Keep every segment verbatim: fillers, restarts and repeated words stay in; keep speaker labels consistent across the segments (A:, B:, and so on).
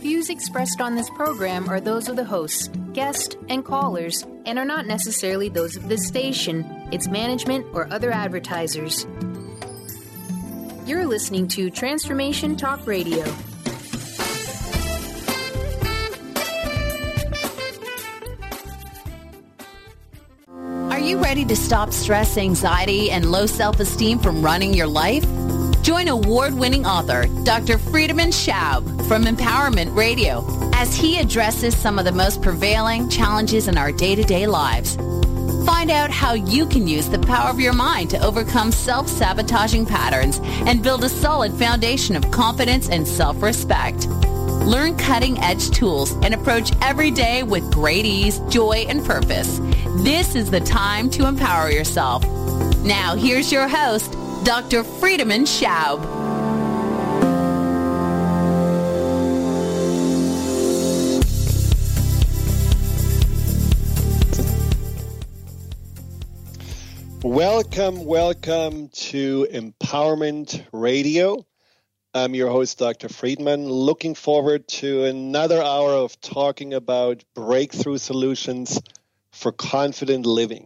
A: Views expressed on this program are those of the hosts, guests, and callers, and are not necessarily those of this station, its management, or other advertisers. You're listening to Transformation Talk Radio.
B: Are you ready to stop stress, anxiety, and low self-esteem from running your life? Join award-winning author Doctor Friedemann Schaub from Empowerment Radio as he addresses some of the most prevailing challenges in our day-to-day lives. Find out how you can use the power of your mind to overcome self-sabotaging patterns and build a solid foundation of confidence and self-respect. Learn cutting-edge tools and approach every day with great ease, joy, and purpose. This is the time to empower yourself. Now, here's your host, Doctor Friedemann Schaub.
C: Welcome, welcome to Empowerment Radio. I'm your host, Doctor Friedemann. Looking forward to another hour of talking about breakthrough solutions for confident living.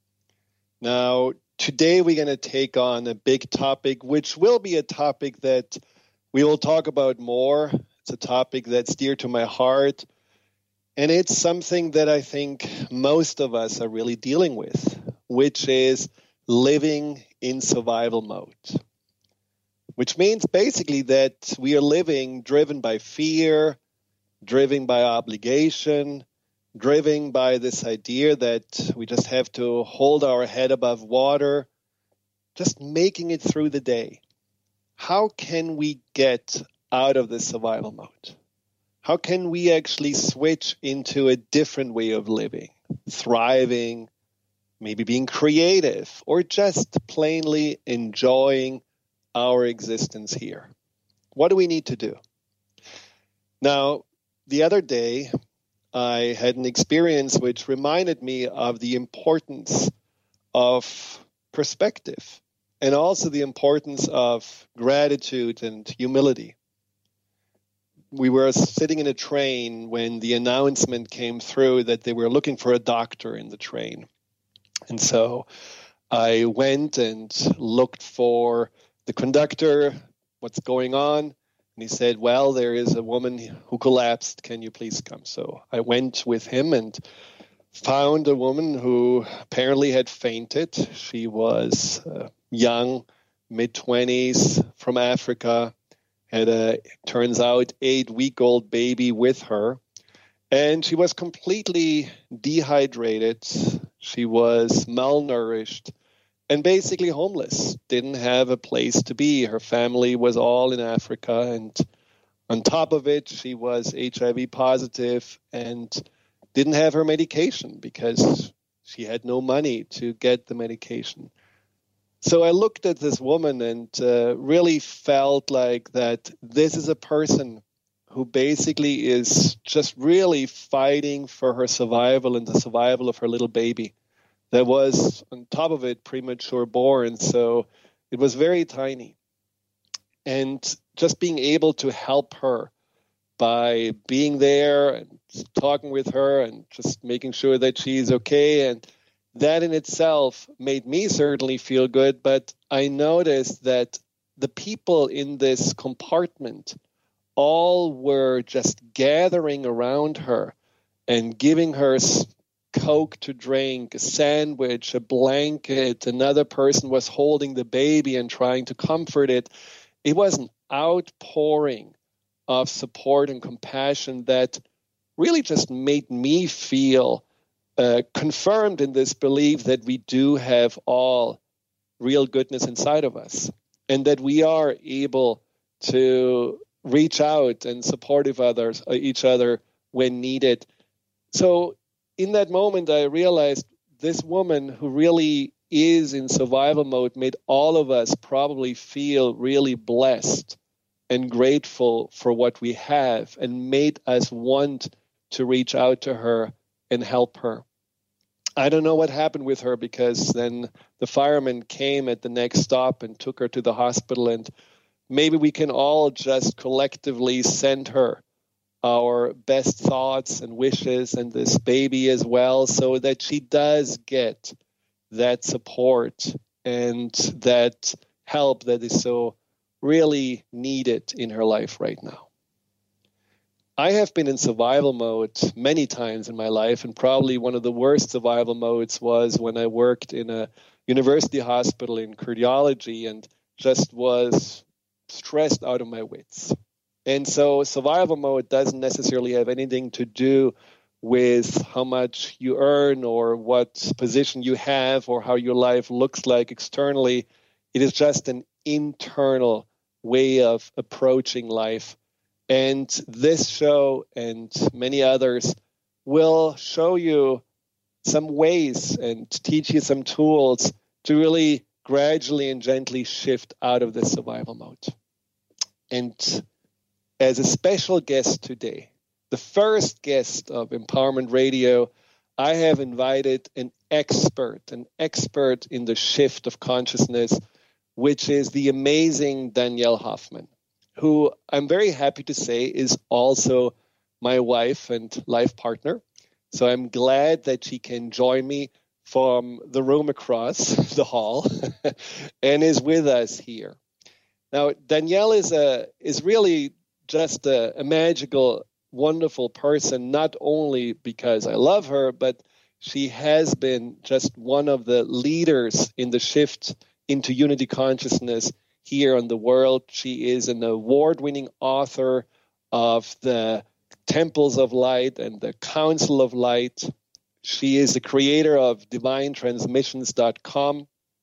C: Now, today we're going to take on a big topic, which will be a topic that we will talk about more. It's a topic that's dear to my heart, and it's something that I think most of us are really dealing with, which is living in survival mode. Which means basically that we are living driven by fear, driven by obligation, driven by this idea that we just have to hold our head above water, just making it through the day. How can we get out of this survival mode? How can we actually switch into a different way of living, thriving, maybe being creative, or just plainly enjoying our existence here? What do we need to do? Now, the other day, I had an experience which reminded me of the importance of perspective and also the importance of gratitude and humility. We were sitting in a train when the announcement came through that they were looking for a doctor in the train. And so I went and looked for the conductor, what's going on? And he said, well, there is a woman who collapsed. Can you please come? So I went with him and found a woman who apparently had fainted. She was uh, young, mid-twenties, from Africa, had a, turns out, eight-week-old baby with her. And she was completely dehydrated. She was malnourished. And basically homeless, didn't have a place to be. Her family was all in Africa, and on top of it, she was H I V positive and didn't have her medication because she had no money to get the medication. So I looked at this woman and uh, really felt like that this is a person who basically is just really fighting for her survival and the survival of her little baby. That was, on top of it, premature born, so it was very tiny. And just being able to help her by being there and talking with her and just making sure that she's okay, and that in itself made me certainly feel good, but I noticed that the people in this compartment all were just gathering around her and giving her Coke to drink, a sandwich, a blanket. Another person was holding the baby and trying to comfort it. It was an outpouring of support and compassion that really just made me feel uh, confirmed in this belief that we do have all real goodness inside of us and that we are able to reach out and support others, each other when needed. So in that moment, I realized this woman who really is in survival mode made all of us probably feel really blessed and grateful for what we have and made us want to reach out to her and help her. I don't know what happened with her because then the firemen came at the next stop and took her to the hospital, and maybe we can all just collectively send her our best thoughts and wishes and this baby as well, so that she does get that support and that help that is so really needed in her life right now. I have been in survival mode many times in my life, and probably one of the worst survival modes was when I worked in a university hospital in cardiology and just was stressed out of my wits. And so survival mode doesn't necessarily have anything to do with how much you earn or what position you have or how your life looks like externally. It is just an internal way of approaching life. And this show and many others will show you some ways and teach you some tools to really gradually and gently shift out of this survival mode. And as a special guest today, the first guest of Empowerment Radio, I have invited an expert, an expert in the shift of consciousness, which is the amazing Danielle Hoffman, who I'm very happy to say is also my wife and life partner. So I'm glad that she can join me from the room across the hall and is with us here. Now, Danielle is a is really just a, a magical, wonderful person, not only because I love her, but she has been just one of the leaders in the shift into unity consciousness here on the world. She is an award-winning author of the Temples of Light and the Council of Light. She is the creator of divine transmissions dot com.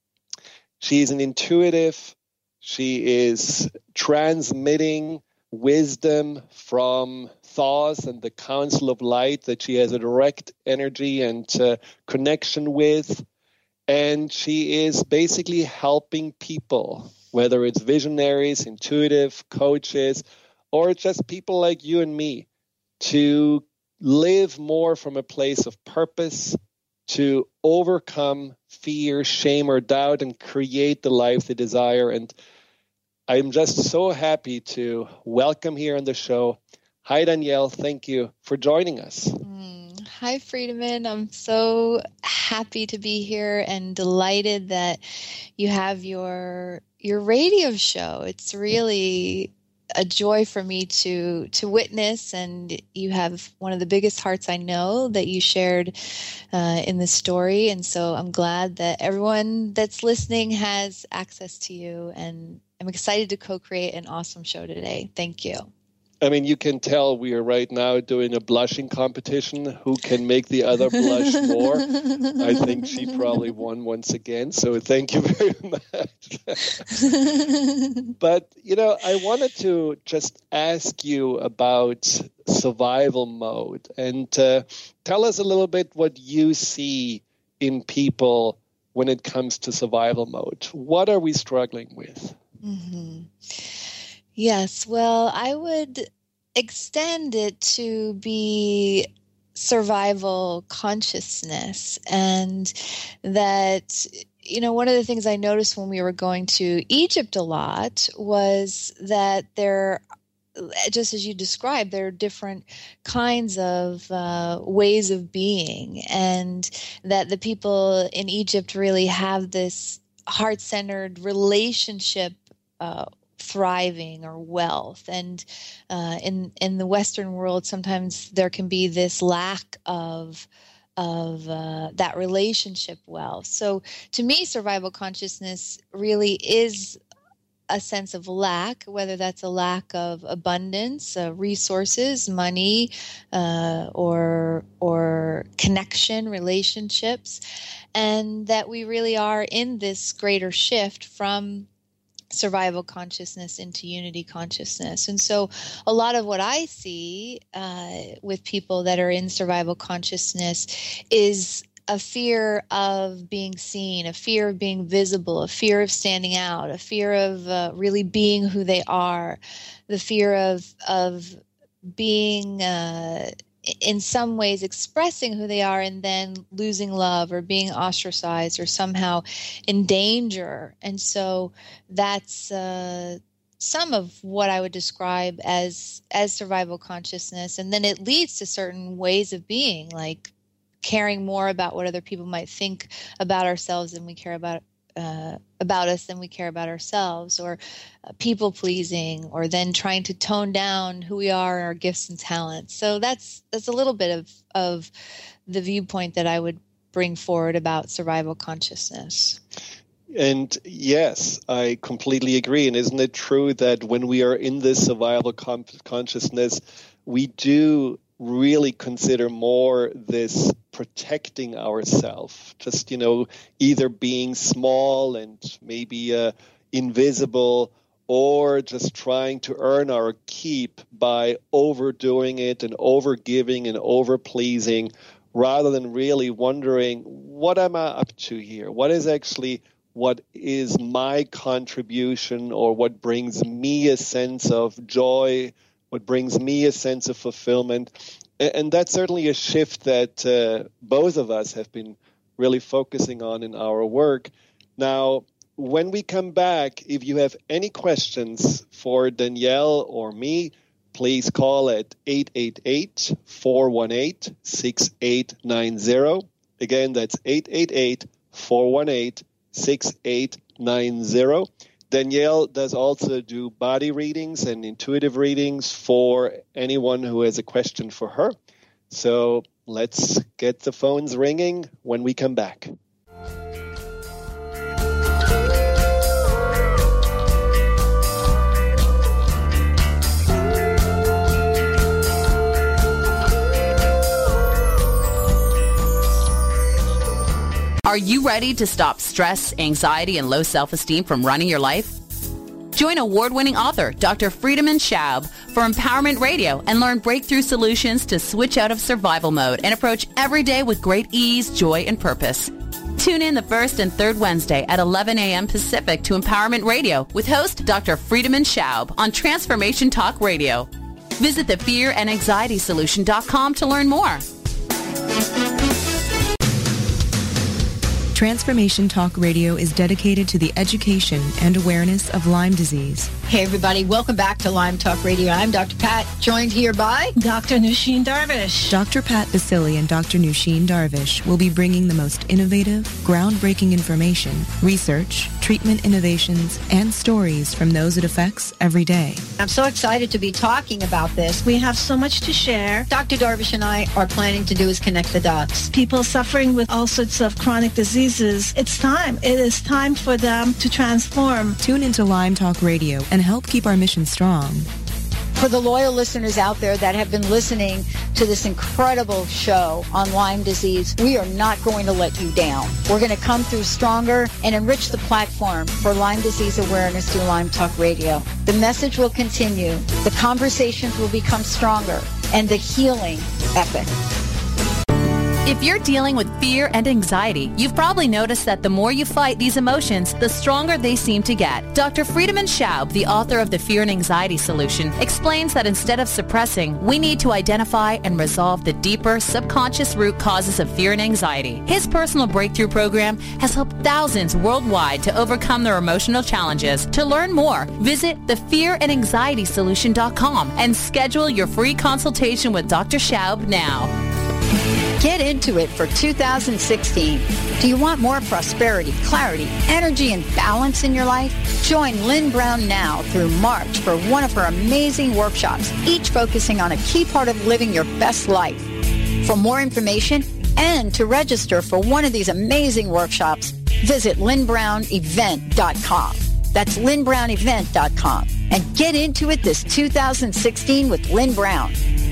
C: She is an intuitive. She is transmitting wisdom from Thoth and the Council of Light that she has a direct energy and uh, connection with. And she is basically helping people, whether it's visionaries, intuitive coaches, or just people like you and me, to live more from a place of purpose, to overcome fear, shame, or doubt, and create the life they desire. And I'm just so happy to welcome here on the show. Hi, Danielle. Thank you for joining us.
D: Mm, hi, Friedemann. I'm so happy to be here and delighted that you have your your radio show. It's really a joy for me to to witness, and you have one of the biggest hearts I know that you shared uh, in the story. And so I'm glad that everyone that's listening has access to you, and I'm excited to co-create an awesome show today. Thank you.
C: I mean, you can tell we are right now doing a blushing competition. Who can make the other blush more? I think she probably won once again, so thank you very much. But, you know, I wanted to just ask you about survival mode and uh, tell us a little bit what you see in people when it comes to survival mode. What are we struggling with?
D: Mm-hmm. Yes, well, I would extend it to be survival consciousness, and that, you know, one of the things I noticed when we were going to Egypt a lot was that there, just as you described, there are different kinds of uh, ways of being, and that the people in Egypt really have this heart-centered relationship uh thriving or wealth. And uh, in in the Western world, sometimes there can be this lack of of uh, that relationship wealth. So to me, survival consciousness really is a sense of lack, whether that's a lack of abundance, uh, resources, money, uh, or or connection, relationships, and that we really are in this greater shift from survival consciousness into unity consciousness. And so a lot of what I see uh, with people that are in survival consciousness is a fear of being seen, a fear of being visible, a fear of standing out, a fear of uh, really being who they are, the fear of of being uh, in some ways expressing who they are and then losing love or being ostracized or somehow in danger. And so that's uh, some of what I would describe as as survival consciousness, and then it leads to certain ways of being, like caring more about what other people might think about ourselves than we care about uh, about us than we care about ourselves, or uh, people pleasing, or then trying to tone down who we are and our gifts and talents. So that's that's a little bit of of the viewpoint that I would bring forward about survival consciousness.
C: And yes, I completely agree. And isn't it true that when we are in this survival com- consciousness, we do really consider more this protecting ourselves, just, you know, either being small and maybe uh, invisible, or just trying to earn our keep by overdoing it and overgiving and overpleasing, rather than really wondering, what am I up to here? What is actually what is my contribution, or what brings me a sense of joy, what brings me a sense of fulfillment? And that's certainly a shift that uh, both of us have been really focusing on in our work. Now, when we come back, if you have any questions for Danielle or me, please call at eight eight eight, four one eight, six eight nine zero. Again, that's eight eight eight, four one eight, six eight nine zero. Danielle does also do body readings and intuitive readings for anyone who has a question for her. So let's get the phones ringing when we come back.
B: Are you ready to stop stress, anxiety, and low self-esteem from running your life? Join award-winning author Doctor Friedemann Schaub for Empowerment Radio and learn breakthrough solutions to switch out of survival mode and approach every day with great ease, joy, and purpose. Tune in the first and third Wednesday at eleven a.m. Pacific to Empowerment Radio with host Doctor Friedemann Schaub on Transformation Talk Radio. Visit the fear and anxiety solution dot com to learn more.
E: Transformation Talk Radio is dedicated to the education and awareness of Lyme disease.
F: Hey everybody, welcome back to Lyme Talk Radio. I'm Doctor Pat, joined here by
G: Doctor Nusheen Darvish.
E: Doctor Pat Basili and Doctor Nusheen Darvish will be bringing the most innovative, groundbreaking information, research, treatment innovations, and stories from those it affects every day.
F: I'm so excited to be talking about this.
G: We have so much to share.
F: Doctor Darvish and I are planning to do is connect the dots.
G: People suffering with all sorts of chronic diseases, it's time. It is time for them to transform.
E: Tune into Lyme Talk Radio and help keep our mission strong.
F: For the loyal listeners out there that have been listening to this incredible show on Lyme disease, we are not going to let you down. We're going to come through stronger and enrich the platform for Lyme disease awareness through Lyme Talk Radio. The message will continue, the conversations will become stronger, and the healing epic.
B: If you're dealing with fear and anxiety, you've probably noticed that the more you fight these emotions, the stronger they seem to get. Doctor Friedemann Schaub, the author of The Fear and Anxiety Solution, explains that instead of suppressing, we need to identify and resolve the deeper subconscious root causes of fear and anxiety. His personal breakthrough program has helped thousands worldwide to overcome their emotional challenges. To learn more, visit the fear and anxiety solution dot com and schedule your free consultation with Doctor Schaub now.
F: Get into it for two thousand sixteen. Do you want more prosperity, clarity, energy, and balance in your life? Join Lynn Brown now through March for one of her amazing workshops, each focusing on a key part of living your best life. For more information and to register for one of these amazing workshops, visit lynn brown event dot com. That's lynn brown event dot com. And get into it this two thousand sixteen with Lynn Brown.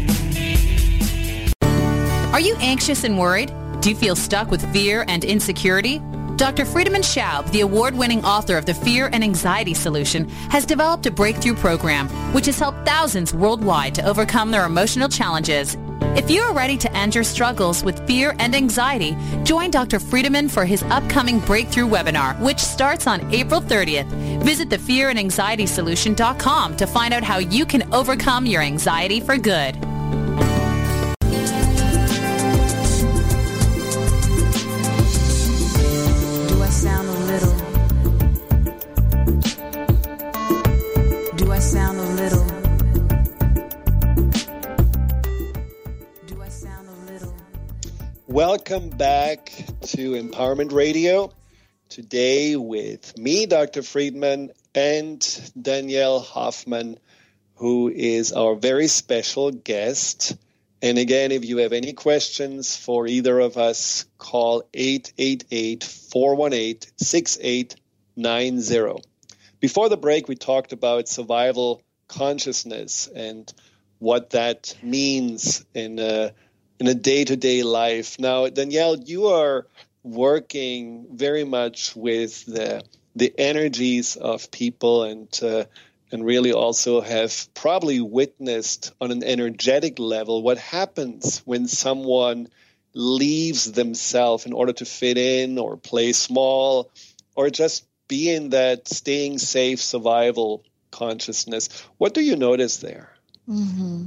B: Are you anxious and worried? Do you feel stuck with fear and insecurity? Doctor Friedemann Schaub, the award-winning author of The Fear and Anxiety Solution, has developed a breakthrough program which has helped thousands worldwide to overcome their emotional challenges. If you are ready to end your struggles with fear and anxiety, join Doctor Friedemann for his upcoming breakthrough webinar, which starts on April thirtieth. Visit the fear and anxiety solution dot com to find out how you can overcome your anxiety for good.
C: Welcome back to Empowerment Radio. Today with me, Doctor Friedman, and Danielle Hoffman, who is our very special guest. And again, if you have any questions for either of us, call eight eight eight, four one eight, six eight nine zero. Before the break, we talked about survival consciousness and what that means in a, in a day-to-day life. Now, Danielle, you are working very much with the the energies of people, and uh, and really also have probably witnessed on an energetic level what happens when someone leaves themselves in order to fit in or play small or just be in that staying safe survival consciousness. What do you notice there?
D: Mm-hmm.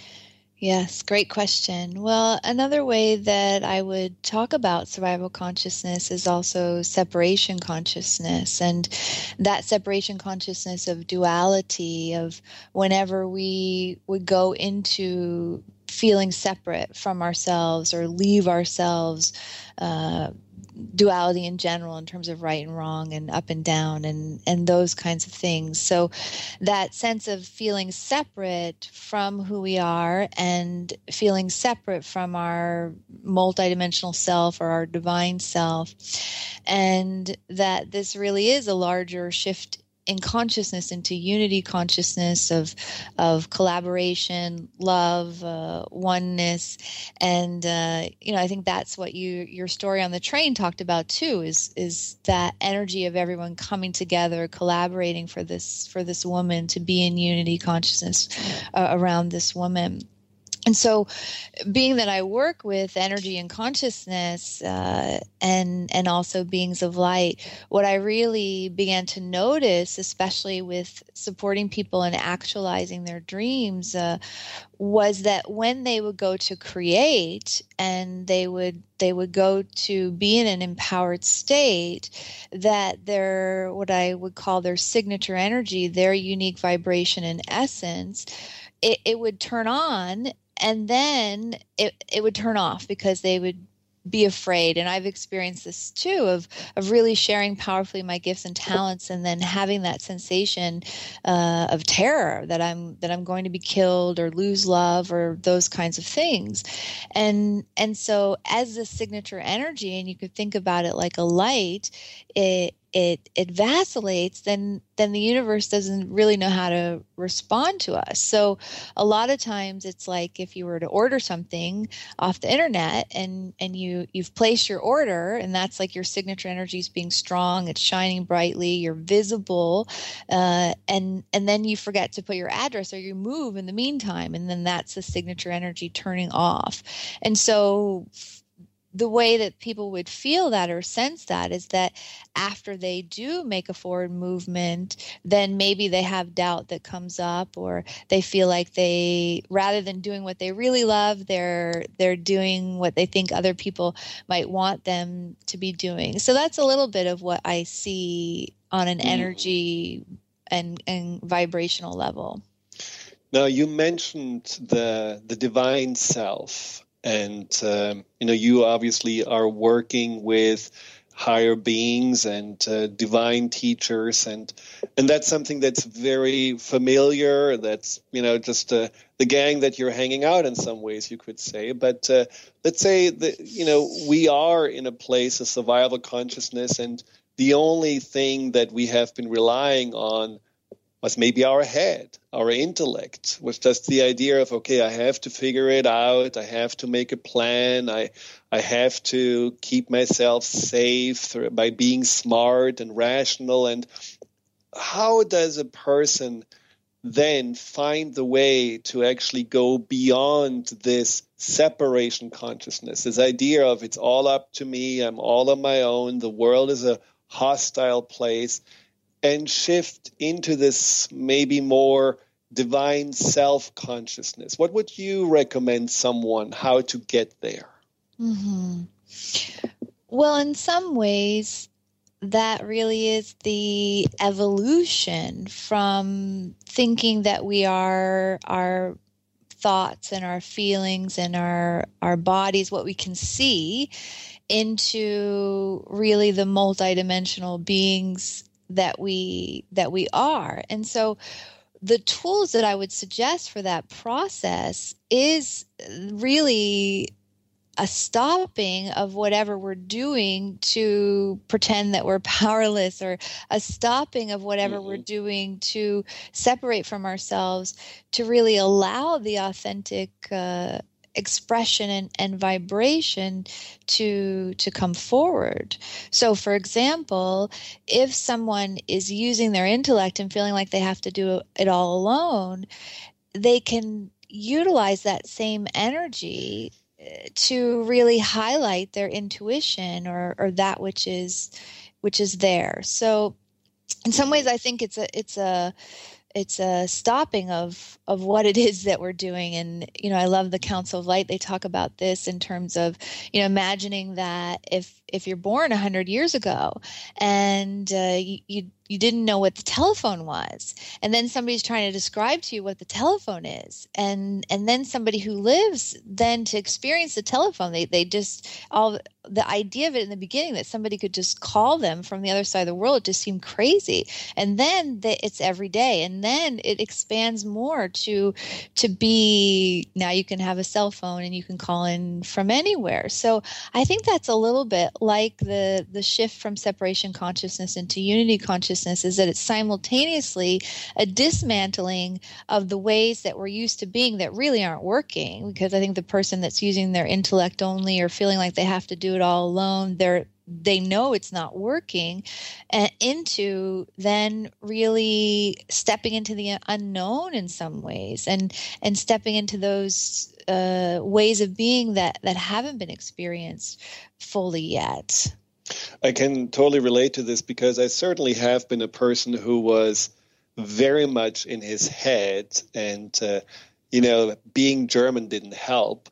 D: Yes, great question. Well, another way that I would talk about survival consciousness is also separation consciousness. And that separation consciousness of duality, of whenever we would go into feeling separate from ourselves or leave ourselves, uh, duality in general in terms of right and wrong and up and down and, and those kinds of things. So that sense of feeling separate from who we are and feeling separate from our multidimensional self or our divine self, and that this really is a larger shift in consciousness into unity consciousness of of collaboration, love, uh, oneness, and uh, you know, I think that's what you your story on the train talked about too. Is is that energy of everyone coming together, collaborating for this for this woman to be in unity consciousness uh, around this woman. And so, being that I work with energy and consciousness uh, and and also beings of light, what I really began to notice, especially with supporting people and actualizing their dreams, uh, was that when they would go to create and they would they would go to be in an empowered state, that their what I would call their signature energy, their unique vibration and essence, it, it would turn on. And then it, it would turn off because they would be afraid. And I've experienced this too, of of really sharing powerfully my gifts and talents, and then having that sensation uh, of terror that I'm that I'm going to be killed or lose love or those kinds of things. And and so as the signature energy, and you could think about it like a light, it it it vacillates, then then the universe doesn't really know how to respond to us. So a lot of times it's like if you were to order something off the internet and and you you've placed your order, and that's like your signature energy is being strong, it's shining brightly, you're visible, uh, and and then you forget to put your address or you move in the meantime, and then that's the signature energy turning off. And so the way that people would feel that or sense that is that after they do make a forward movement, then maybe they have doubt that comes up, or they feel like they, rather than doing what they really love, they're they're doing what they think other people might want them to be doing. So that's a little bit of what I see on an energy and, and vibrational level.
C: Now, you mentioned the the divine self. And, um, you know, you obviously are working with higher beings and uh, divine teachers. And and that's something that's very familiar. That's, you know, just uh, the gang that you're hanging out in some ways, you could say. But uh, let's say that, you know, we are in a place of survival consciousness. And the only thing that we have been relying on was maybe our head, our intellect, was just the idea of, okay, I have to figure it out. I have to make a plan. I I have to keep myself safe by being smart and rational. And how does a person then find the way to actually go beyond this separation consciousness, this idea of it's all up to me, I'm all on my own, the world is a hostile place, and shift into this maybe more divine self-consciousness? What would you recommend someone how to get there?
D: Mm-hmm. Well, in some ways, that really is the evolution from thinking that we are are thoughts and our feelings and our our bodies, what we can see, into really the multidimensional beings that we that we are. And so the tools that I would suggest for that process is really a stopping of whatever we're doing to pretend that we're powerless, or a stopping of whatever mm-hmm. we're doing to separate from ourselves, to really allow the authentic uh, expression and, and vibration to to come forward. So, for example, if someone is using their intellect and feeling like they have to do it all alone, they can utilize that same energy to really highlight their intuition, or, or that which is which is there. So, in some ways, I think it's a it's a it's a stopping of of what it is that we're doing. And you know, I love the Council of Light. They talk about this in terms of, you know, imagining that if if you're born a hundred years ago and uh, you, you you didn't know what the telephone was, and then somebody's trying to describe to you what the telephone is, and and then somebody who lives then to experience the telephone, they they just all the idea of it in the beginning that somebody could just call them from the other side of the world, it just seemed crazy. And then the, it's every day, and then it expands more to to be, now you can have a cell phone and you can call in from anywhere. So I think that's a little bit like the the shift from separation consciousness into unity consciousness, is that it's simultaneously a dismantling of the ways that we're used to being that really aren't working. Because I think the person that's using their intellect only, or feeling like they have to do it all alone, they're they know it's not working, and into then really stepping into the unknown in some ways, and and stepping into those uh, ways of being that that haven't been experienced fully yet.
C: I can totally relate to this, because I certainly have been a person who was very much in his head, and uh, you know, being German didn't help.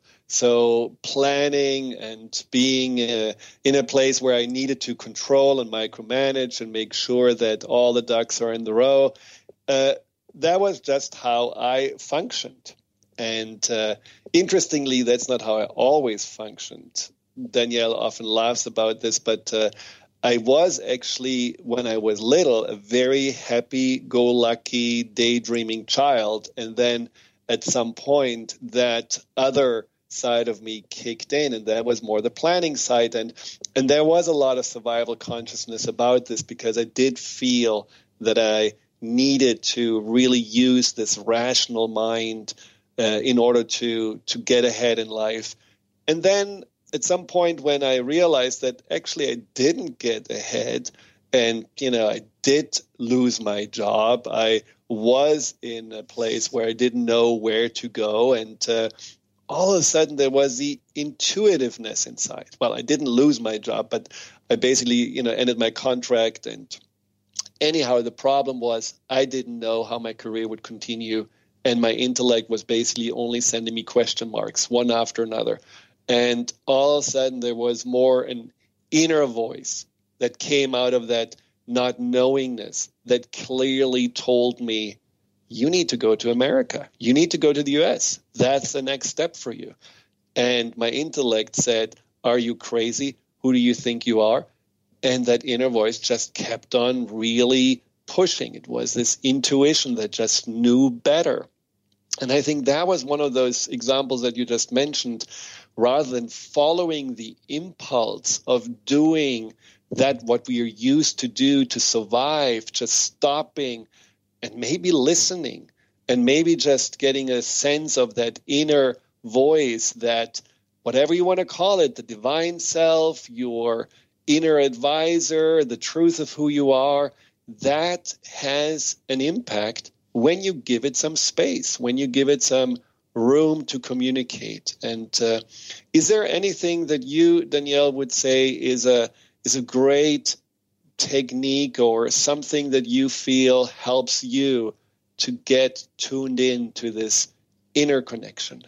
C: So planning and being uh, in a place where I needed to control and micromanage and make sure that all the ducks are in the row, uh, that was just how I functioned. And uh, interestingly, that's not how I always functioned. Danielle often laughs about this, but uh, I was actually, when I was little, a very happy-go-lucky, daydreaming child. And then at some point, that other side of me kicked in, and that was more the planning side. And and there was a lot of survival consciousness about this, because I did feel that I needed to really use this rational mind uh, in order to to get ahead in life. And then at some point, when I realized that actually I didn't get ahead, and you know, I did lose my job, I was in a place where I didn't know where to go, and uh, all of a sudden there was the intuitiveness inside. Well, I didn't lose my job, but I basically, you know, ended my contract. And anyhow, the problem was I didn't know how my career would continue, and my intellect was basically only sending me question marks, one after another. And all of a sudden there was more an inner voice that came out of that not knowingness that clearly told me, you need to go to America. You need to go to the U S. That's the next step for you. And my intellect said, are you crazy? Who do you think you are? And that inner voice just kept on really pushing. It was this intuition that just knew better. And I think that was one of those examples that you just mentioned. Rather than following the impulse of doing that what we are used to do to survive, just stopping and maybe listening, and maybe just getting a sense of that inner voice, that whatever you want to call it, the divine self, your inner advisor, the truth of who you are, that has an impact when you give it some space, when you give it some room to communicate. And uh, is there anything that you, Danielle, would say is a is a great technique, or something that you feel helps you to get tuned in to this inner connection?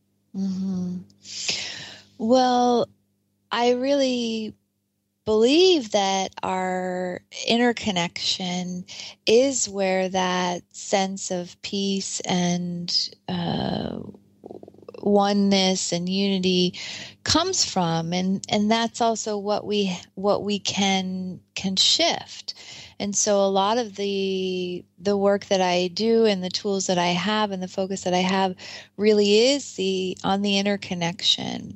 D: Mm-hmm. Well, I really believe that our inner connection is where that sense of peace and uh, oneness and unity comes from, and and that's also what we what we can can shift. And so a lot of the the work that I do and the tools that I have and the focus that I have really is the on the interconnection.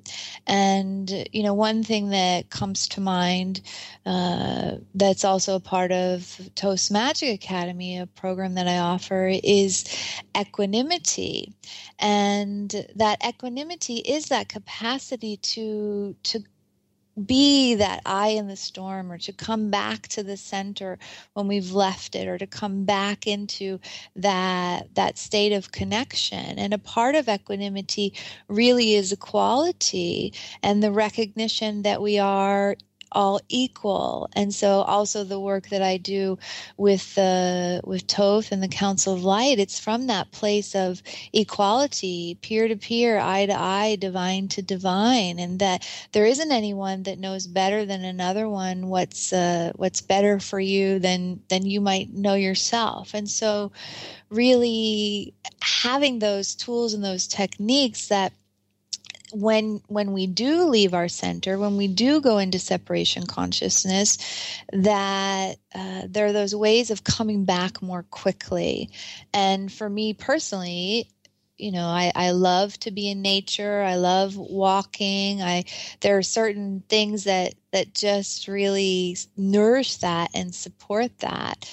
D: And you know, one thing that comes to mind uh, that's also a part of Toast Magic Academy, a program that I offer, is equanimity. And that equanimity is that capacity to to be that eye in the storm, or to come back to the center when we've left it, or to come back into that that state of connection. And a part of equanimity really is equality and the recognition that we are all equal. And so also the work that I do with uh, with Thoth and the Council of Light, it's from that place of equality, peer to peer, eye to eye, divine to divine, and that there isn't anyone that knows better than another one what's uh, what's better for you than than you might know yourself. And so really having those tools and those techniques that when when we do leave our center, when we do go into separation consciousness, that uh, there are those ways of coming back more quickly. And for me personally, you know, I, I love to be in nature. I love walking. I there are certain things that that just really nourish that and support that,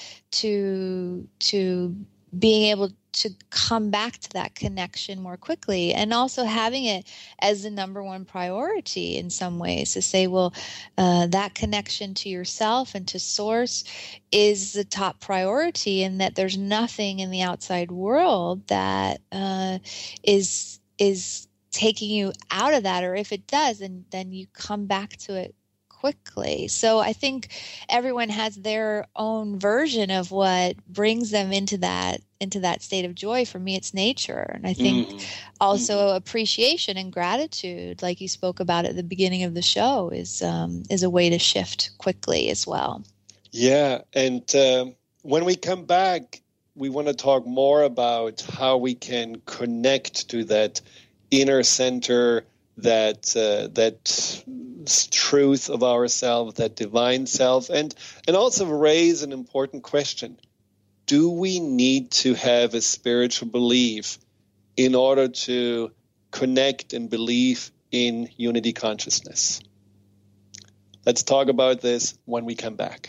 D: to to being able to come back to that connection more quickly, and also having it as the number one priority in some ways, to say, well, uh, that connection to yourself and to source is the top priority, and that there's nothing in the outside world that uh, is is taking you out of that, or if it does, and then you come back to it quickly. So I think everyone has their own version of what brings them into that into that state of joy. For me, it's nature. And I think mm. also mm. appreciation and gratitude, like you spoke about at the beginning of the show, is um, is a way to shift quickly as well.
C: Yeah. And uh, when we come back, we want to talk more about how we can connect to that inner center, that uh, that truth of ourselves, that divine self, and and also raise an important question. Do we need to have a spiritual belief in order to connect and believe in unity consciousness? Let's talk about this when we come back.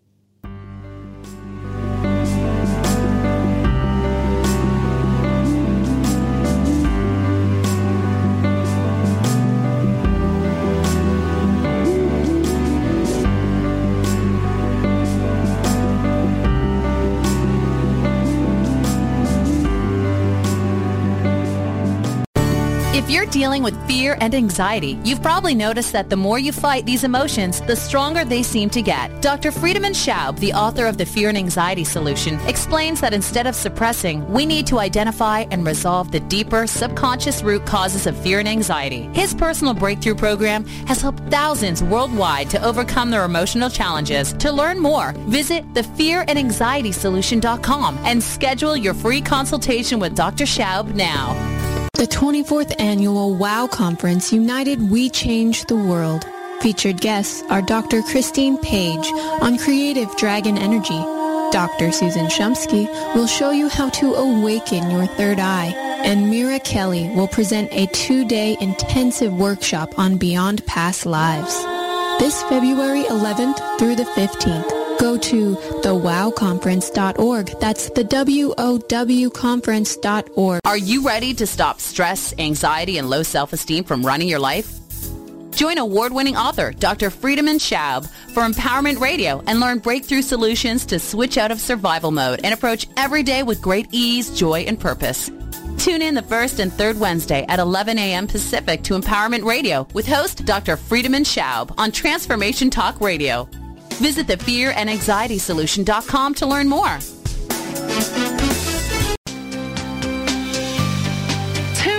B: If you're dealing with fear and anxiety, you've probably noticed that the more you fight these emotions, the stronger they seem to get. Doctor Friedemann Schaub, the author of The Fear and Anxiety Solution, explains that instead of suppressing, we need to identify and resolve the deeper subconscious root causes of fear and anxiety. His personal breakthrough program has helped thousands worldwide to overcome their emotional challenges. To learn more, visit the fear and anxiety solution dot com and schedule your free consultation with Doctor Schaub now.
H: The twenty-fourth Annual WOW Conference, United We Change the World. Featured guests are Doctor Christine Page on Creative Dragon Energy. Doctor Susan Shumsky will show you how to awaken your third eye. And Mira Kelly will present a two-day intensive workshop on Beyond Past Lives. This February eleventh through the fifteenth. Go to the wow conference dot org. That's the W O W conference dot org.
B: Are you ready to stop stress, anxiety, and low self-esteem from running your life? Join award-winning author Doctor Friedemann Schaub for Empowerment Radio and learn breakthrough solutions to switch out of survival mode and approach every day with great ease, joy, and purpose. Tune in the first and third Wednesday at eleven a.m. Pacific to Empowerment Radio with host Doctor Friedemann Schaub on Transformation Talk Radio. Visit the fear and anxiety solution dot com to learn more.
I: Tune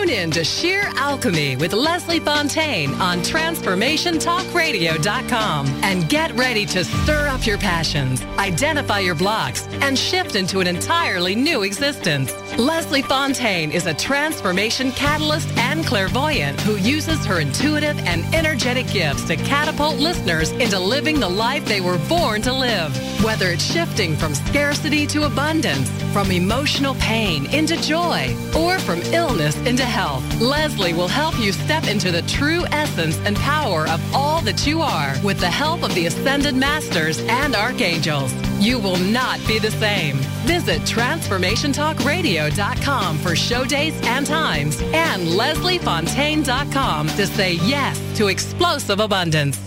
I: Tune in to Sheer Alchemy with Leslie Fontaine on transformation talk radio dot com and get ready to stir up your passions, identify your blocks, and shift into an entirely new existence. Leslie Fontaine is a transformation catalyst and clairvoyant who uses her intuitive and energetic gifts to catapult listeners into living the life they were born to live. Whether it's shifting from scarcity to abundance, from emotional pain into joy, or from illness into health, Leslie will help you step into the true essence and power of all that you are with the help of the Ascended Masters and Archangels. You will not be the same. Visit transformation talk radio dot com for show dates and times and leslie fontaine dot com to say yes to explosive abundance.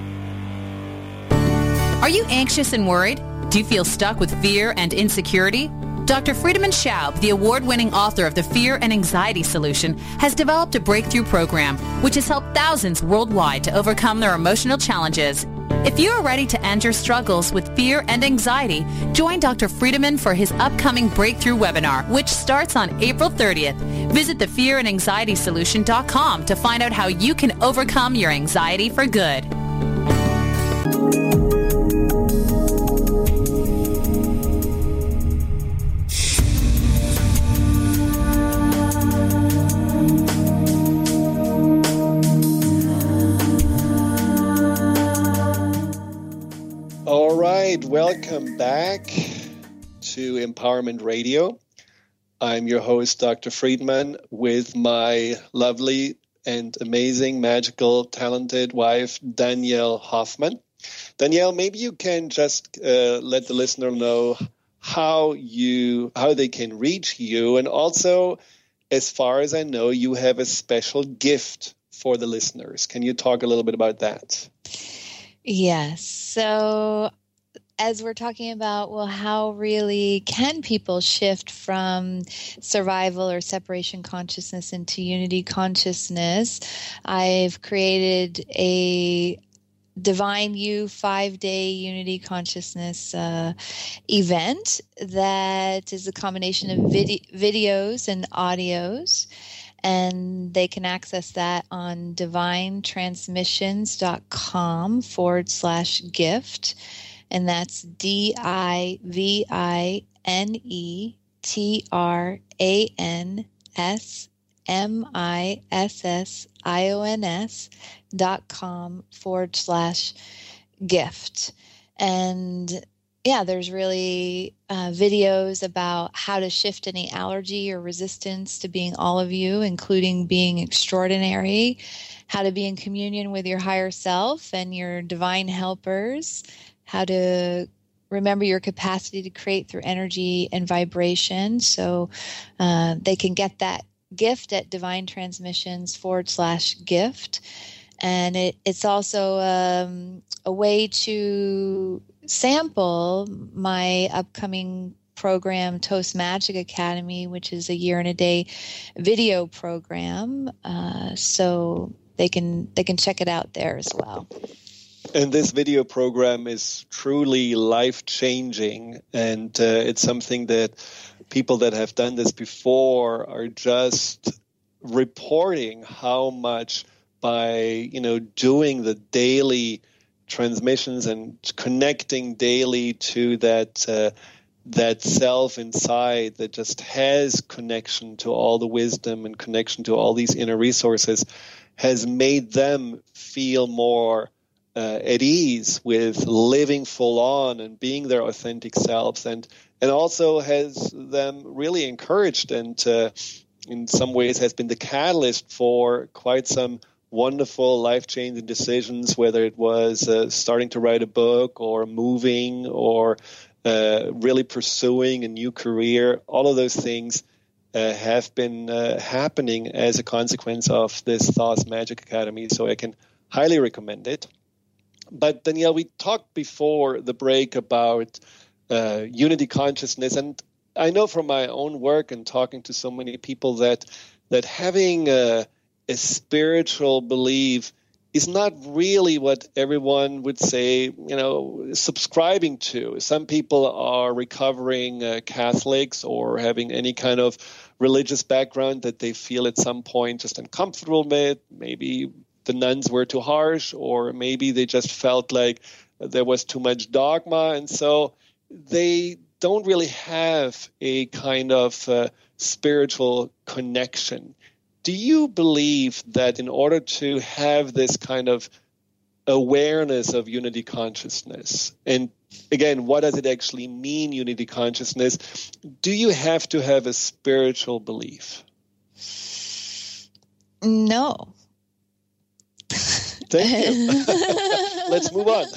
B: Are you anxious and worried? Do you feel stuck with fear and insecurity? Doctor Friedemann Schaub, the award-winning author of The Fear and Anxiety Solution, has developed a breakthrough program which has helped thousands worldwide to overcome their emotional challenges. If you are ready to end your struggles with fear and anxiety, join Doctor Friedemann for his upcoming breakthrough webinar, which starts on April thirtieth. Visit the fear and anxiety solution dot com to find out how you can overcome your anxiety for good.
C: All right, welcome back to Empowerment Radio. I'm your host, Doctor Friedemann, with my lovely and amazing, magical, talented wife, Danielle Hoffman. Danielle, maybe you can just uh, let the listener know how you how they can reach you, and also, as far as I know, you have a special gift for the listeners. Can you talk a little bit about that?
D: Yes. So as we're talking about, well, how really can people shift from survival or separation consciousness into unity consciousness? I've created a Divine You five-day unity consciousness uh, event that is a combination of vid- videos and audios. And they can access that on divine transmissions dot com forward slash gift. And that's D I V I N E T R A N S M I S S I O N S dot com forward slash gift. And yeah, there's really uh, videos about how to shift any allergy or resistance to being all of you, including being extraordinary, how to be in communion with your higher self and your divine helpers, how to remember your capacity to create through energy and vibration. So uh, they can get that gift at divine transmissions forward slash gift. And it, it's also um, a way to sample my upcoming program, Toast Magic Academy, which is a year and a day video program. Uh, so they can they can check it out there as well.
C: And this video program is truly life-changing, and uh, it's something that people that have done this before are just reporting how much by, you know, doing the daily transmissions and connecting daily to that uh, that self inside that just has connection to all the wisdom and connection to all these inner resources, has made them feel more uh, at ease with living full on and being their authentic selves, and and also has them really encouraged and uh, in some ways has been the catalyst for quite some wonderful life-changing decisions, whether it was uh, starting to write a book or moving or uh, really pursuing a new career. All of those things uh, have been uh, happening as a consequence of this Thoughts Magic Academy, so I can highly recommend it. But Danielle, we talked before the break about uh, unity consciousness, and I know from my own work and talking to so many people that that having a, a spiritual belief is not really what everyone would say, you know, subscribing to. Some people are recovering uh, Catholics or having any kind of religious background that they feel at some point just uncomfortable with. Maybe the nuns were too harsh, or maybe they just felt like there was too much dogma. And so they don't really have a kind of uh, spiritual connection. Do you believe that in order to have this kind of awareness of unity consciousness, and again, what does it actually mean, unity consciousness, do you have to have a spiritual belief?
D: No.
C: Thank you. Let's move on.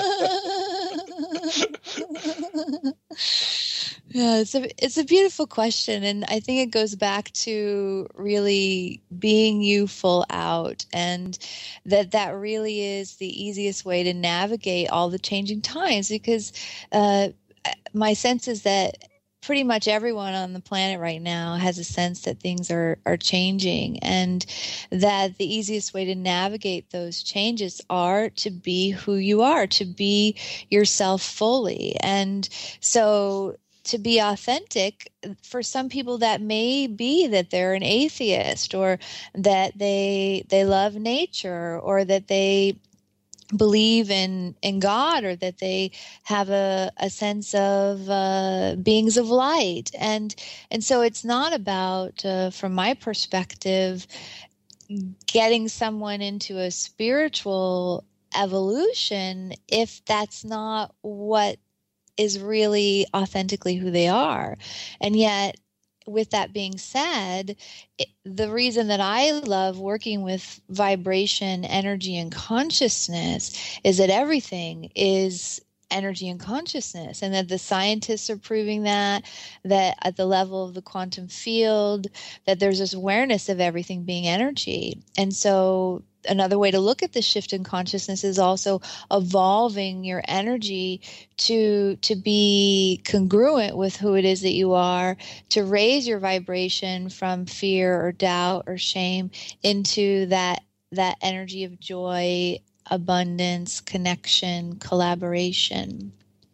D: Yeah, it's a it's a beautiful question, and I think it goes back to really being you full out, and that that really is the easiest way to navigate all the changing times, because uh, my sense is that pretty much everyone on the planet right now has a sense that things are, are changing, and that the easiest way to navigate those changes are to be who you are, to be yourself fully. And so to be authentic, for some people that may be that they're an atheist, or that they they love nature, or that they believe in, in God, or that they have a, a sense of uh, beings of light. And and so it's not about, uh, from my perspective, getting someone into a spiritual evolution if that's not what is really authentically who they are. And yet, with that being said, it, the reason that I love working with vibration, energy, and consciousness is that everything is energy and consciousness, and that the scientists are proving that, that at the level of the quantum field, that there's this awareness of everything being energy. And so another way to look at the shift in consciousness is also evolving your energy to to be congruent with who it is that you are, to raise your vibration from fear or doubt or shame into that that energy of joy, abundance, connection, collaboration.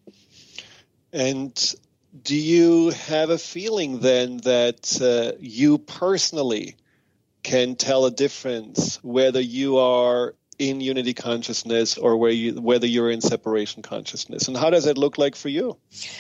C: And do you have a feeling then that uh, you personally can tell a difference whether you are in unity consciousness or where you, whether you're in separation consciousness? And how does it look like for you?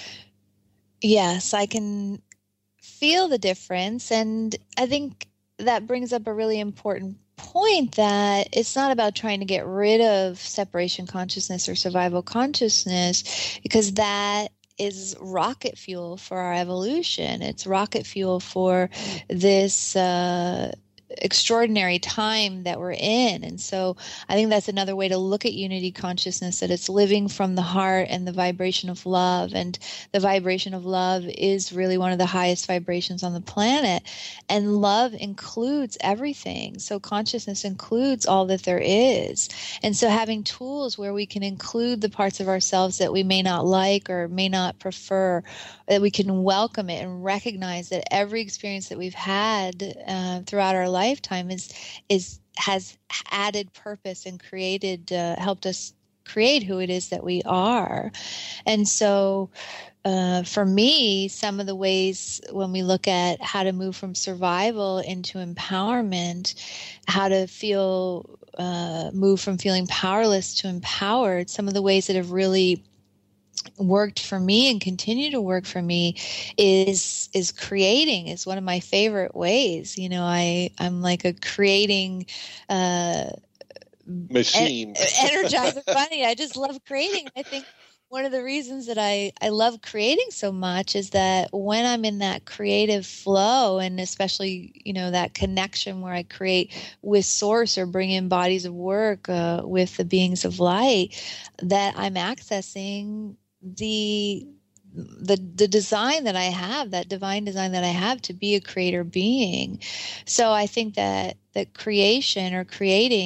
D: Yes, I can feel the difference. And I think that brings up a really important point, that it's not about trying to get rid of separation consciousness or survival consciousness, because that is rocket fuel for our evolution. It's rocket fuel for this uh, extraordinary time that we're in. And so I think that's another way to look at unity consciousness, that it's living from the heart and the vibration of love. And the vibration of love is really one of the highest vibrations on the planet. And love includes everything. So consciousness includes all that there is. And so having tools where we can include the parts of ourselves that we may not like or may not prefer, that we can welcome it and recognize that every experience that we've had uh, throughout our lifetime is is has added purpose and created uh, helped us create who it is that we are. And so uh, for me, some of the ways when we look at how to move from survival into empowerment, how to feel uh, move from feeling powerless to empowered, some of the ways that have really worked for me and continue to work for me is is creating is one of my favorite ways. You know, I I'm like a creating uh,
C: machine,
D: en- energizer bunny. I just love creating. I think one of the reasons that I I love creating so much is that when I'm in that creative flow, and especially, you know, that connection where I create with source or bring in bodies of work uh, with the beings of light, that I'm accessing the the the design that I have, that divine design that I have to be a creator being. So I think that that creation or creating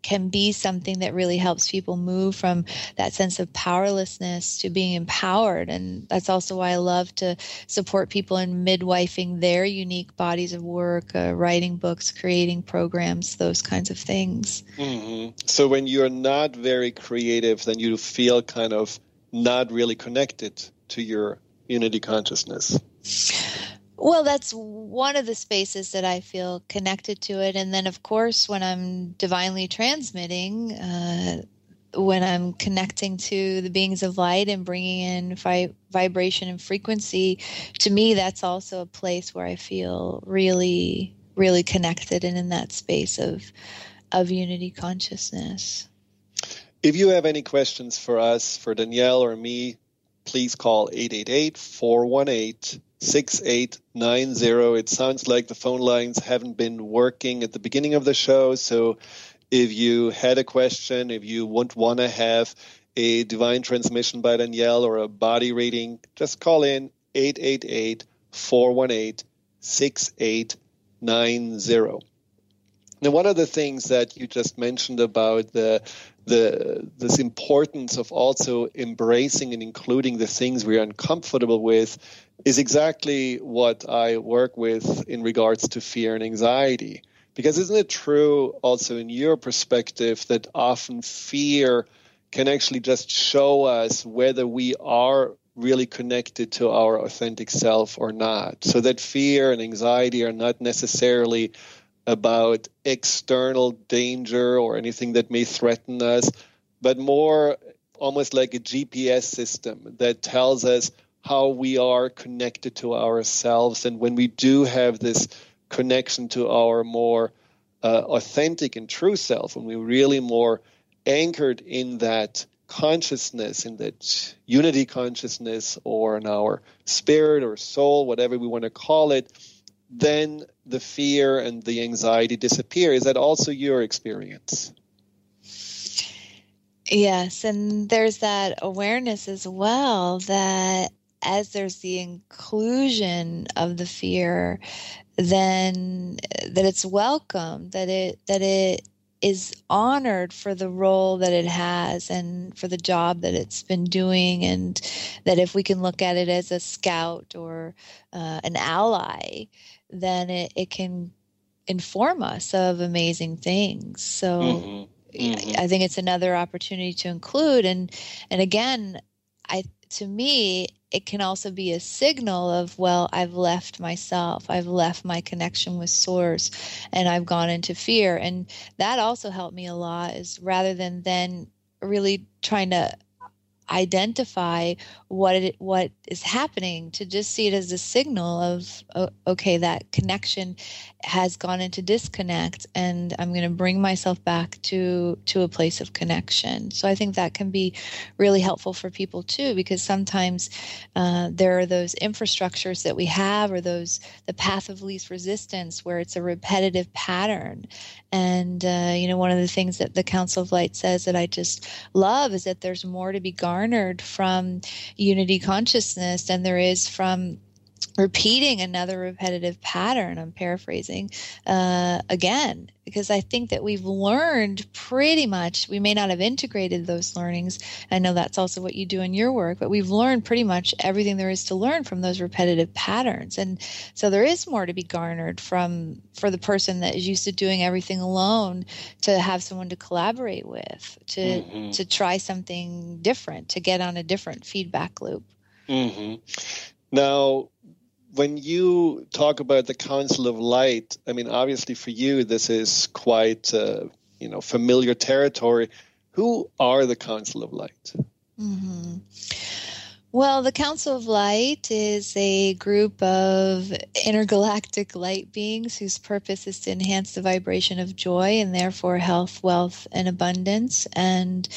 D: can be something that really helps people move from that sense of powerlessness to being empowered. And that's also why I love to support people in midwifing their unique bodies of work, uh, writing books, creating programs, those kinds of things.
C: Mm-hmm. So when you're not very creative, then you feel kind of not really connected to your unity consciousness.
D: Well, that's one of the spaces that I feel connected to it. And then, of course, when I'm divinely transmitting, uh, when I'm connecting to the beings of light and bringing in vi- vibration and frequency, to me, that's also a place where I feel really, really connected and in that space of, of unity consciousness.
C: If you have any questions for us, for Danielle or me, please call eight eight eight, four one eight, six eight nine zero. It sounds like the phone lines haven't been working at the beginning of the show, so if you had a question, if you would want to have a divine transmission by Danielle or a body reading, just call in eight eight eight, four one eight, six eight nine zero. Now, one of the things that you just mentioned about the the this importance of also embracing and including the things we are uncomfortable with is exactly what I work with in regards to fear and anxiety. Because isn't it true also in your perspective that often fear can actually just show us whether we are really connected to our authentic self or not? So that fear and anxiety are not necessarily about external danger or anything that may threaten us, but more almost like a G P S system that tells us how we are connected to ourselves. And when we do have this connection to our more uh, authentic and true self, when we're really more anchored in that consciousness, in that unity consciousness, or in our spirit or soul, whatever we want to call it, then the fear and the anxiety disappear. Is that also your experience?
D: Yes, and there's that awareness as well that as there's the inclusion of the fear, then that it's welcome, that it that it is honored for the role that it has and for the job that it's been doing, and that if we can look at it as a scout or uh, an ally, then it, it can inform us of amazing things. So mm-hmm. Mm-hmm. I think it's another opportunity to include. And, and again, I, to me, it can also be a signal of, well, I've left myself, I've left my connection with source, and I've gone into fear. And that also helped me a lot, is rather than then really trying to identify what it, what is happening, to just see it as a signal of, uh, okay, that connection has gone into disconnect, and I'm going to bring myself back to to a place of connection. So I think that can be really helpful for people too, because sometimes uh, there are those infrastructures that we have, or those the path of least resistance, where it's a repetitive pattern. And uh, you know, one of the things that the Council of Light says that I just love is that there's more to be garnered from unity consciousness than there is from repeating another repetitive pattern. I'm paraphrasing uh, again, because I think that we've learned pretty much, we may not have integrated those learnings. I know that's also what you do in your work, but we've learned pretty much everything there is to learn from those repetitive patterns. And so there is more to be garnered from, for the person that is used to doing everything alone, to have someone to collaborate with, to, mm-hmm. to try something different, to get on a different feedback loop.
C: Mm-hmm. Now, when you talk about the Council of Light, I mean, obviously for you, this is quite, uh, you know, familiar territory. Who are the Council of Light?
D: Mm-hmm. Well, the Council of Light is a group of intergalactic light beings whose purpose is to enhance the vibration of joy and therefore health, wealth, and abundance. And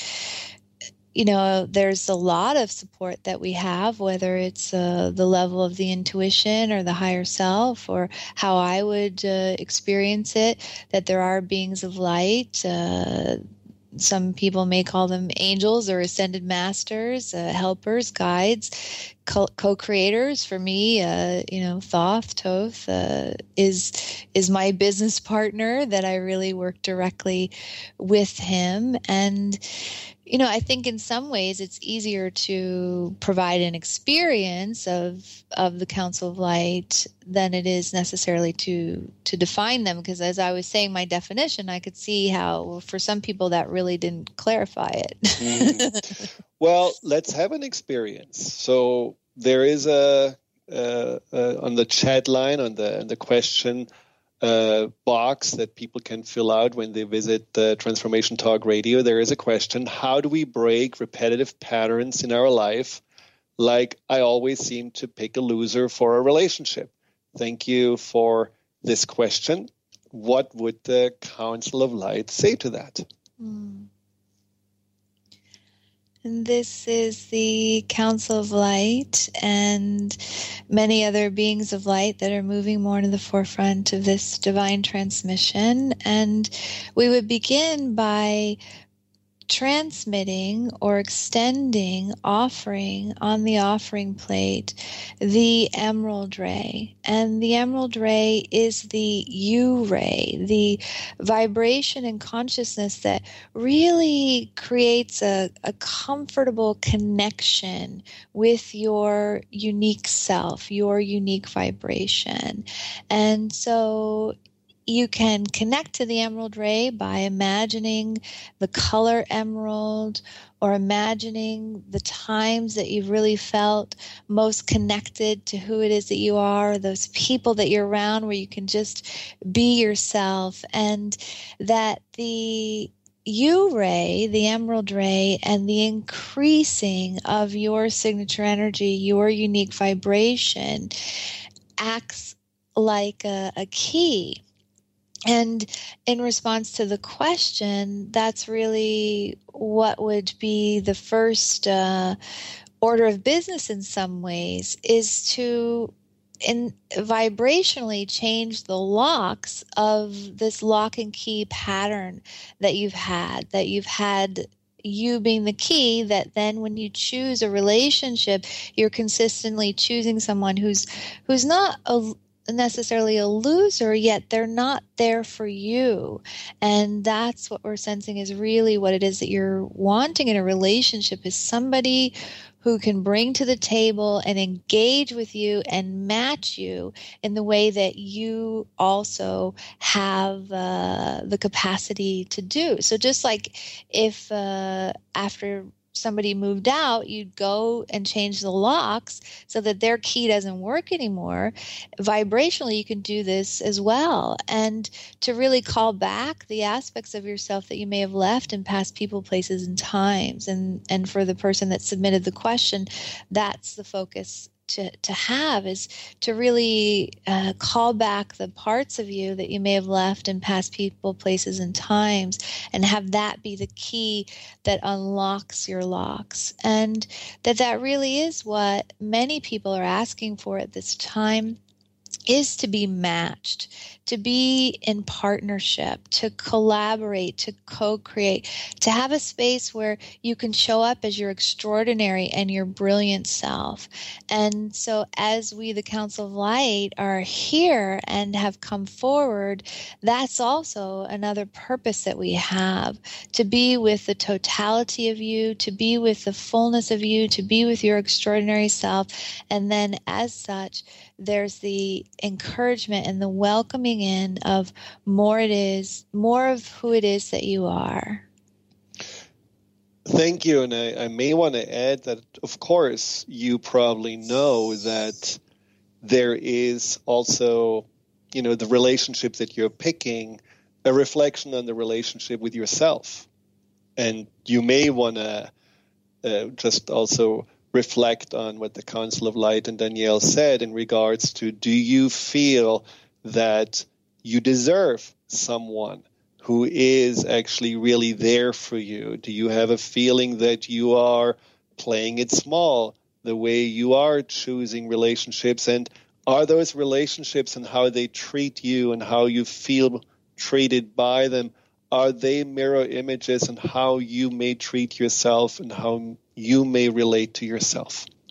D: you know, there's a lot of support that we have, whether it's uh, the level of the intuition or the higher self, or how I would uh, experience it, that there are beings of light. Uh, some people may call them angels or ascended masters, uh, helpers, guides, co- co-creators for me, uh, you know, Thoth, Toth, uh, is is my business partner that I really work directly with him. And, you know, I think in some ways it's easier to provide an experience of of the Council of Light than it is necessarily to to define them. Because as I was saying my definition, I could see how for some people that really didn't clarify it.
C: Mm. Well, let's have an experience. So there is a uh, uh, on the chat line, on the on the question uh, box that people can fill out when they visit the Transformation Talk Radio. There is a question: how do we break repetitive patterns in our life? Like, I always seem to pick a loser for a relationship. Thank you for this question. What would the Council of Light say to that?
D: Mm. And this is the Council of Light and many other beings of light that are moving more to the forefront of this divine transmission. And we would begin by transmitting or extending, offering on the offering plate the emerald ray. And the emerald ray is the U ray, the vibration and consciousness that really creates a, a comfortable connection with your unique self, your unique vibration. And so you can connect to the emerald ray by imagining the color emerald, or imagining the times that you've really felt most connected to who it is that you are, those people that you're around where you can just be yourself. And that the U ray, the emerald ray, and the increasing of your signature energy, your unique vibration, acts like a, a key. And in response to the question, that's really what would be the first uh, order of business in some ways, is to in vibrationally change the locks of this lock and key pattern that you've had, that you've had you being the key, that then when you choose a relationship, you're consistently choosing someone who's who's not a necessarily a loser, yet they're not there for you. And that's what we're sensing is really what it is that you're wanting in a relationship, is somebody who can bring to the table and engage with you and match you in the way that you also have uh, the capacity to do. So just like if uh, after somebody moved out, you'd go and change the locks so that their key doesn't work anymore. Vibrationally, you can do this as well. And to really call back the aspects of yourself that you may have left in past people, places, and times. And, and for the person that submitted the question, that's the focus to, to have, is to really uh, call back the parts of you that you may have left in past people, places, and times, and have that be the key that unlocks your locks. And that that really is what many people are asking for at this time, is to be matched, to be in partnership, to collaborate, to co-create, to have a space where you can show up as your extraordinary and your brilliant self. And so as we, the Council of Light, are here and have come forward, that's also another purpose that we have, to be with the totality of you, to be with the fullness of you, to be with your extraordinary self. And then as such, there's the encouragement and the welcoming in of more it is, more of who it is that you are.
C: Thank you. And I, I may want to add that, of course, you probably know that there is also, you know, the relationship that you're picking, a reflection on the relationship with yourself. And you may want to uh, just also reflect on what the Council of Light and Danielle said in regards to, do you feel that you deserve someone who is actually really there for you? Do you have a feeling that you are playing it small the way you are choosing relationships? And are those relationships and how they treat you and how you feel treated by them, are they mirror images on how you may treat yourself and how you may relate to yourself?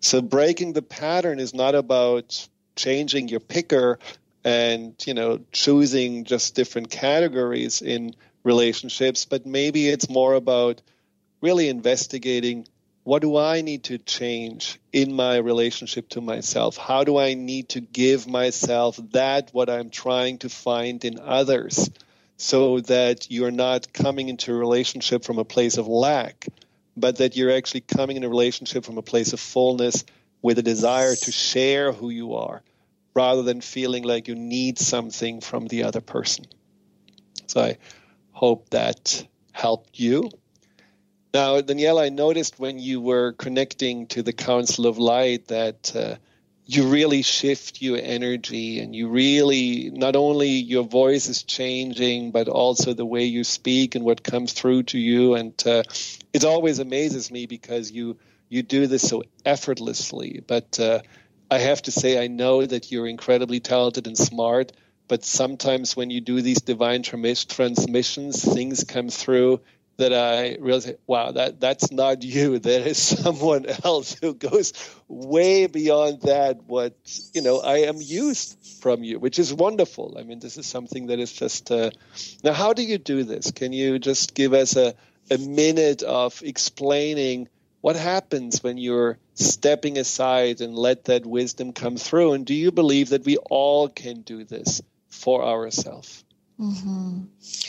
C: So breaking the pattern is not about changing your picker and, you know, choosing just different categories in relationships, but maybe it's more about really investigating, what do I need to change in my relationship to myself? How do I need to give myself that what I'm trying to find in others, so that you're not coming into a relationship from a place of lack, but that you're actually coming in a relationship from a place of fullness with a desire to share who you are, rather than feeling like you need something from the other person. So I hope that helped you. Now, Danielle, I noticed when you were connecting to the Council of Light that uh, you really shift your energy, and you really, not only your voice is changing, but also the way you speak and what comes through to you. And uh, it always amazes me because you, you do this so effortlessly. But uh, I have to say, I know that you're incredibly talented and smart, but sometimes when you do these divine transmissions, things come through that I realize, wow, that, that's not you. That is someone else who goes way beyond that, what, you know, I am used from you, which is wonderful. I mean, this is something that is just, uh, now, how do you do this? Can you just give us a, a minute of explaining what happens when you're stepping aside and let that wisdom come through? And do you believe that we all can do this for ourselves?
D: Mm-hmm.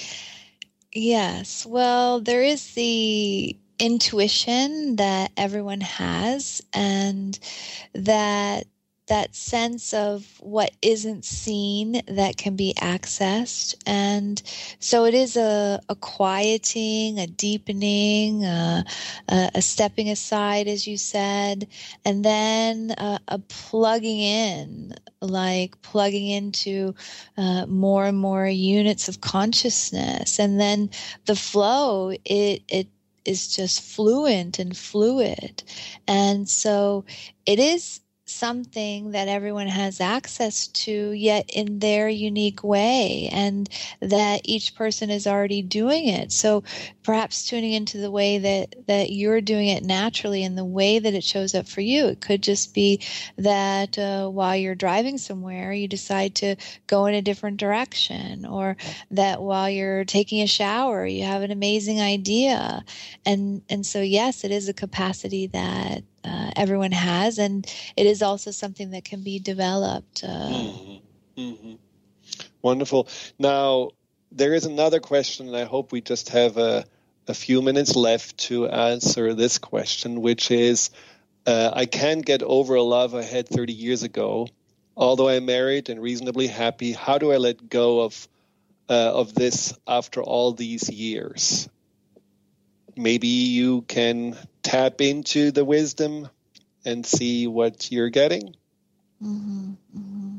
D: Yes. Well, there is the intuition that everyone has, and that that sense of what isn't seen that can be accessed. And so it is a, a quieting, a deepening, a, a, a stepping aside, as you said, and then a, a plugging in, like plugging into uh, more and more units of consciousness. And then the flow, it, it is just fluent and fluid. And so it is something that everyone has access to, yet in their unique way, and that each person is already doing it. So perhaps tuning into the way that, that you're doing it naturally and the way that it shows up for you. It could just be that uh, while you're driving somewhere, you decide to go in a different direction, or that while you're taking a shower, you have an amazing idea. And, and so, yes, it is a capacity that Uh, everyone has, and it is also something that can be developed. Uh,
C: mm-hmm. Mm-hmm. Wonderful. Now, there is another question, and I hope we just have a, a few minutes left to answer this question, which is, uh, I can't get over a love I had thirty years ago. Although I'm married and reasonably happy, how do I let go of uh, of this after all these years? Maybe you can tap into the wisdom and see what you're getting.
D: Mm-hmm, mm-hmm.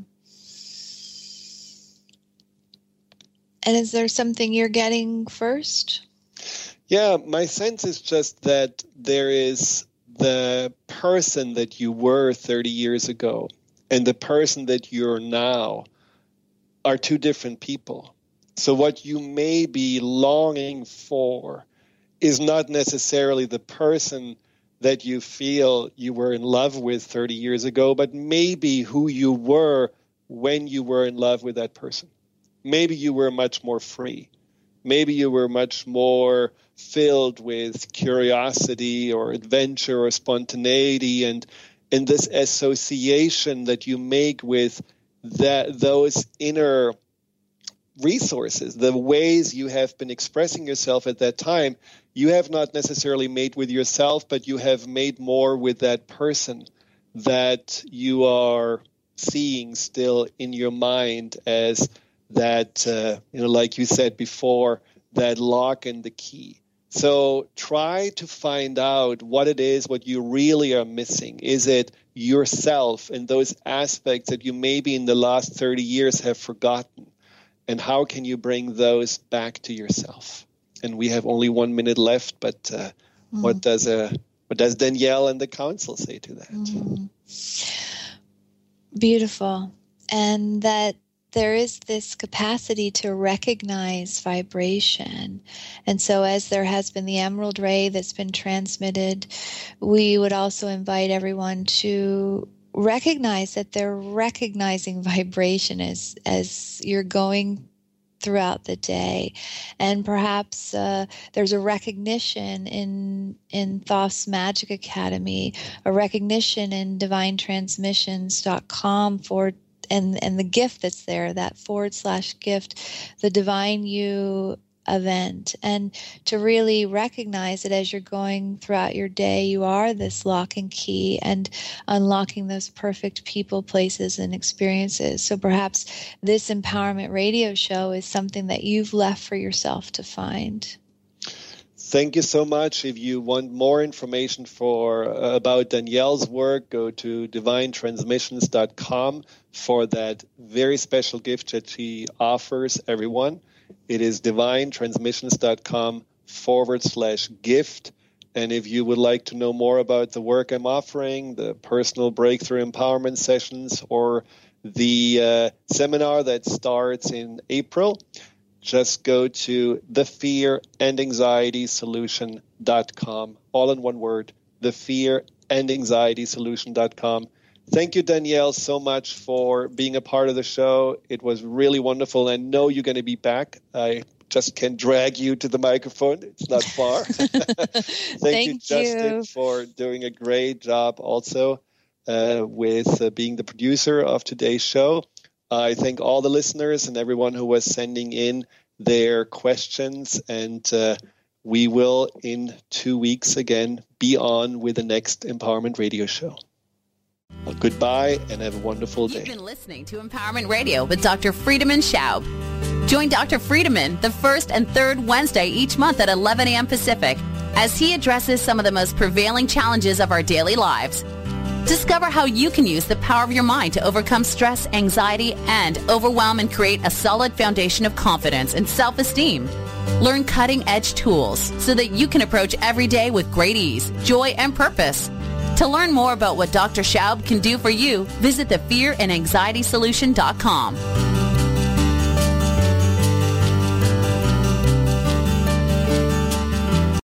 D: And is there something you're getting first?
C: Yeah, my sense is just that there is the person that you were thirty years ago and the person that you're now are two different people. So what you may be longing for is not necessarily the person that you feel you were in love with thirty years ago, but maybe who you were when you were in love with that person. Maybe you were much more free. Maybe you were much more filled with curiosity or adventure or spontaneity, and and this association that you make with that those inner resources, the ways you have been expressing yourself at that time, you have not necessarily made with yourself, but you have made more with that person that you are seeing still in your mind as that, uh, you know, like you said before, that lock and the key. So try to find out what it is, what you really are missing. Is it yourself and those aspects that you maybe in the last thirty years have forgotten? And how can you bring those back to yourself? And we have only one minute left, but uh, mm. what does uh, what does Danielle and the council say to that?
D: Mm. Beautiful. And that there is this capacity to recognize vibration. And so as there has been the emerald ray that's been transmitted, we would also invite everyone to recognize that they're recognizing vibration as, as you're going throughout the day. And perhaps uh, there's a recognition in in Thoth's Magic Academy, a recognition in divine transmissions dot com for and and the gift that's there, that forward slash gift, the Divine You event, and to really recognize that as you're going throughout your day, you are this lock and key and unlocking those perfect people, places, and experiences. So perhaps this empowerment radio show is something that you've left for yourself to find.
C: Thank you so much. If you want more information for uh, about Danielle's work, go to divine transmissions dot com for that very special gift that she offers everyone. It is divine transmissions dot com forward slash gift. And if you would like to know more about the work I'm offering, the personal breakthrough empowerment sessions, or the uh, seminar that starts in April, just go to the fear and anxiety solution dot com. All in one word, the fear and anxiety solution dot com. Thank you, Danielle, so much for being a part of the show. It was really wonderful. I know you're going to be back. I just can drag you to the microphone. It's not far. Thank,
D: Thank
C: you, Justin,
D: you.
C: for doing a great job also uh, with uh, being the producer of today's show. I thank all the listeners and everyone who was sending in their questions. And uh, we will, in two weeks again, be on with the next Empowerment Radio Show. Well, goodbye and have a wonderful day.
B: You've been listening to Empowerment Radio with Doctor Friedemann Schaub. Join Doctor Friedemann the first and third Wednesday each month at eleven a.m. Pacific as he addresses some of the most prevailing challenges of our daily lives. Discover how you can use the power of your mind to overcome stress, anxiety, and overwhelm and create a solid foundation of confidence and self-esteem. Learn cutting-edge tools so that you can approach every day with great ease, joy, and purpose. To learn more about what Doctor Schaub can do for you, visit the fear and anxiety solution dot com.